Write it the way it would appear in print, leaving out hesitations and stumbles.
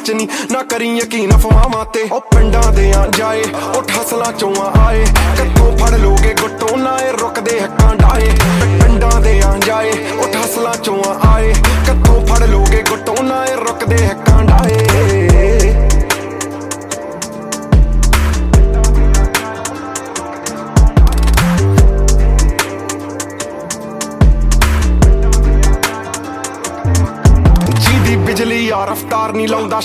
ਚ ਨੀ ਨਾ ਕਰੀ ਯਕੀਨ ਅਫਵਾਹਾਂ ਤੇ ਉਹ ਪਿੰਡਾਂ ਦੇ ਆ ਜਾਏ ਉੱਠ ਹਸਲਾਂ ਚੋਂ ਆਏ ਕਿੱਥੋਂ ਫੜ ਲੋਗੇ ਗੁੱਟੋਂ ਨਾ ਇਹ ਰੁਕਦੇ ਹੱਕਾਂ ਡਾਏ ਪਿੰਡਾਂ ਦੇ ਆ ਜਾਏ ਉੱਠ ਹਸਲਾਂ ਚੋਂ ਆਏ ਕਿੱਥੋਂ ਫੜ ਲੋਗੇ ਗੁੱਟੋਂ ਨਾ ਇਹ ਰੁਕਦੇ ਹੱਕਾਂ ਡਾਏ ਬਿਜਲੀ ਆ ਰਫਤਾਰ ਨਹੀਂ ਲਾਉਂਦਾ